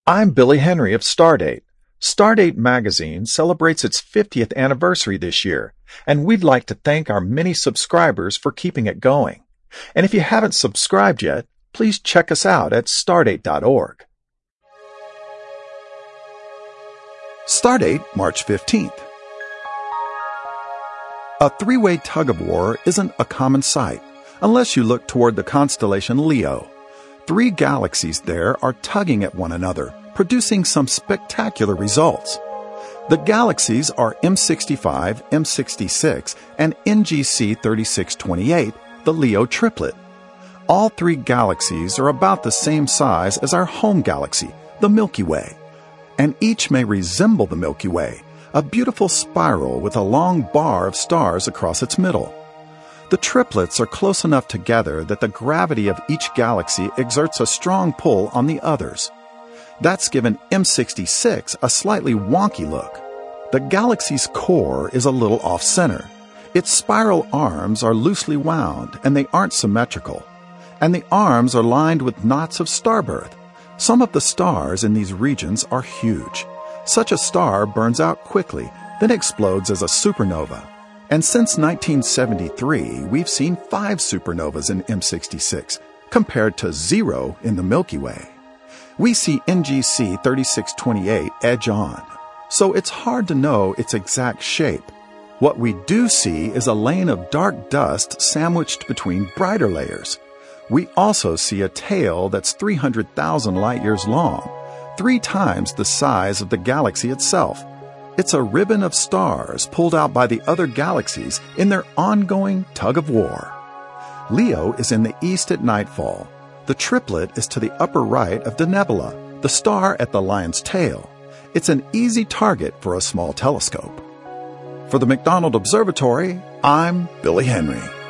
I'm Billy Henry of Stardate. Stardate magazine celebrates its 50th anniversary this year, and we'd like to thank our many subscribers for keeping it going. And if you haven't subscribed yet, please check us out at stardate.org. Stardate, March 15th. A three-way tug-of-war isn't a common sight, unless you look toward the constellation Leo. Three galaxies there are tugging at one another, producing some spectacular results. The galaxies are M65, M66, and NGC 3628, the Leo triplet. All three galaxies are about the same size as our home galaxy, the Milky Way, and each may resemble the Milky Way, a beautiful spiral with a long bar of stars across its middle. The triplets are close enough together that the gravity of each galaxy exerts a strong pull on the others. That's given M66 a slightly wonky look. The galaxy's core is a little off-center. Its spiral arms are loosely wound, and they aren't symmetrical. And the arms are lined with knots of starbirth. Some of the stars in these regions are huge. Such a star burns out quickly, then explodes as a supernova. And since 1973, we've seen 5 supernovas in M66, compared to 0 in the Milky Way. We see NGC 3628 edge on, so it's hard to know its exact shape. What we do see is a lane of dark dust sandwiched between brighter layers. We also see a tail that's 300,000 light-years long, 3 times the size of the galaxy itself. It's a ribbon of stars pulled out by the other galaxies in their ongoing tug-of-war. Leo is in the east at nightfall. The triplet is to the upper right of Denebola, the star at the lion's tail. It's an easy target for a small telescope. For the McDonald Observatory, I'm Billy Henry.